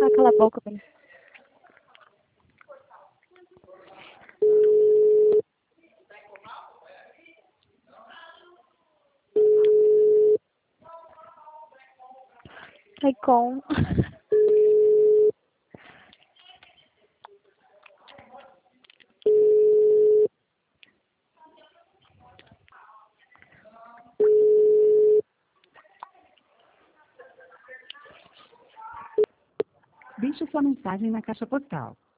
Ah, cala a boca, Beni. Ai, com. Deixe sua mensagem na caixa postal.